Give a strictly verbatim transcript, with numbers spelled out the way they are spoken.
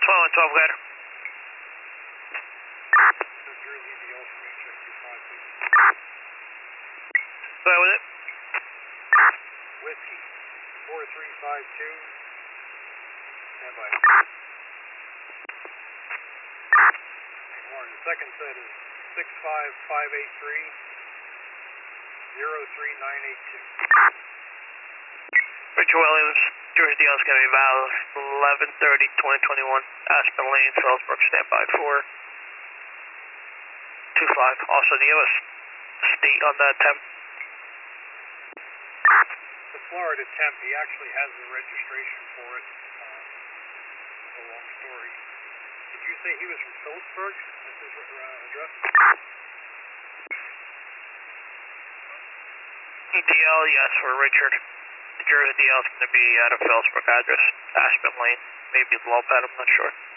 twelve and twelve, got her. New Jersey, D L from H X two five, please. Go ahead with it. Whiskey, four three five two. Stand by. Warren, the second set is six five five eight three, zero three nine eight two. Richard Williams, Jersey D L is going to be valid eleven thirty twenty twenty-one. Aspen Lane, Phillipsburg, stand by for two five. Also, do you have a state on that temp? The Florida temp, he actually has the registration for it. Um, it's a long story. Did you say he was from Phillipsburg? That's his uh, address? D L, yes, for Richard. The Jersey D L is going to be at a Phillipsburg address, Aspen Lane, maybe Lopet, I'm not sure.